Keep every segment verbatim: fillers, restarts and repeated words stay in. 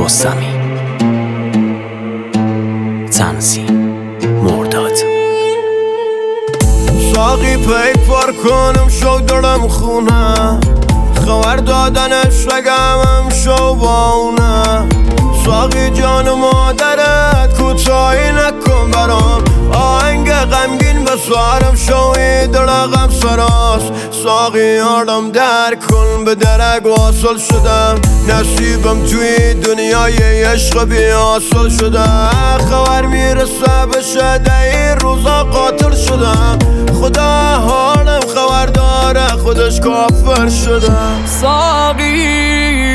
رستمی. تنظیم مرداد. ساقی پیک پار کنم شو دارم خونه، خبر دادنش رگمم شو با اونه. ساقی جان مادرت کوتاهی نکن برام، آهنگ غمگین به سوارم شوی درقم سراست. ساقی آرام در کن به درک واصل شدم، نصیبم توی دنیای عشق بی حاصل شده. خبر میرسه بشه ده روزا قاتل شدم، خدا حالم خبر داره خودش کافر شده. ساقی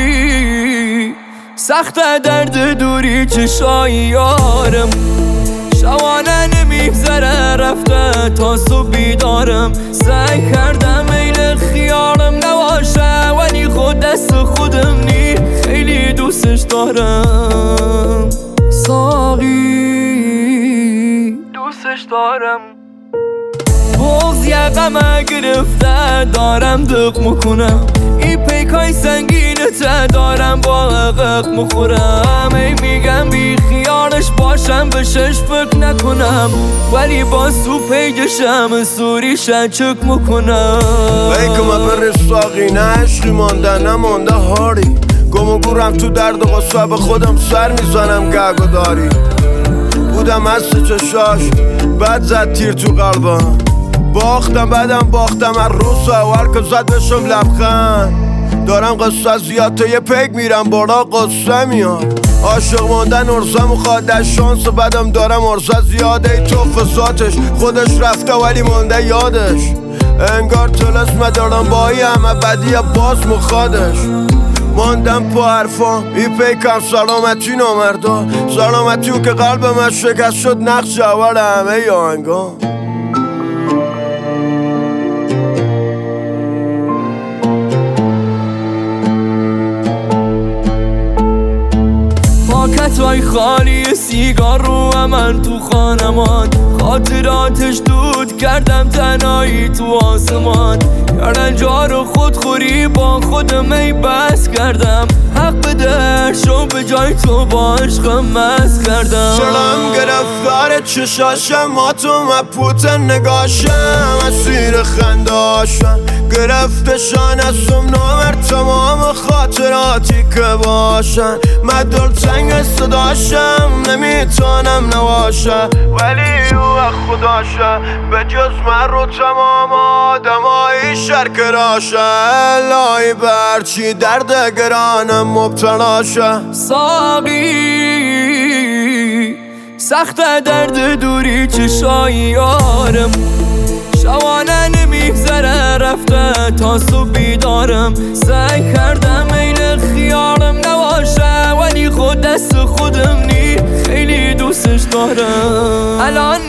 سخت درد دوری چشای یارم، شوانه نمیگذره رفته تا صبح بیدارم. سعی کردم میل خیالم نباشه ولی خود دست خودم نی، خیلی دوستش دارم. ساقی دوستش دارم. بغض یقمه گرفته دارم دق میکنم، این پیکای سنگینته دارم با عقق مخورم. ای میگم بی خیالش باشم بهشش فکر نکنم، ولی با سو پیجشم سوری شچک میکنم. بیکم بر ساقی نه عشقی مانده نمانده هاری، گم و گورم تو درد و غصه به خودم سر میزنم گگ و داری. بودم از چشاش بد زد تیر تو قلبم، باختم بعدم باختم از روز اول که زد بشم لبخند. دارم قصه زیاد تا یه پیک میرم بالا قصه میاد. عاشق موندن ارزه مخواد در شانس بدم دارم ارزه زیاده. ای تو فساتش خودش رفته ولی مونده یادش، انگار طلسمه دارم با ای همه بدی باز مخوادش. ماندم پا حرفا ای پیکم سلامتی نامردا، سلامتی او که قلبم شکست شد نقش جوار همه ی آهنگا. پاکتای خالی سیگار رو من تو خانمان، خاطراتش دود کردم تنهایی تو آسمان. کردن جا رو خودخوری با خودم ای بس کردم، حق بده شو به جای تو با عشقم مست کردم. شلم گرفتار چشاشم ما تو مپوت نگاشم، اسیر خنداشم گرفتشان ازم نامر تمام خاطراتی که باشن. من دلتنگ صداشم نمیتونم نباشه، ولی او خداشه به جز من رو تمام آدمایی شرک راشه. لای برچی درد گرانم مبتلاشه. ساقی سخت درد دوری چشای یارم، شوانه نمیگذره رفته تا صبح بیدارم. سعی کردم میل خیالم نباشه ولی خود دست خودم نی، خیلی دوستش دارم. الان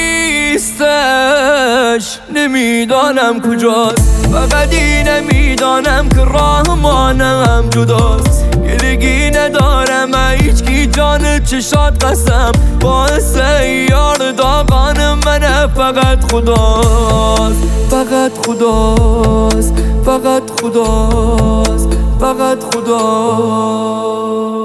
نیستش نمیدانم کجاست، فقط این نمیدانم که راه مانم جداست. گلگی ندارم هیچکی جان چشات قسم، باعث یار داغان منه فقط خداست. فقط خداست فقط خداست فقط خداست.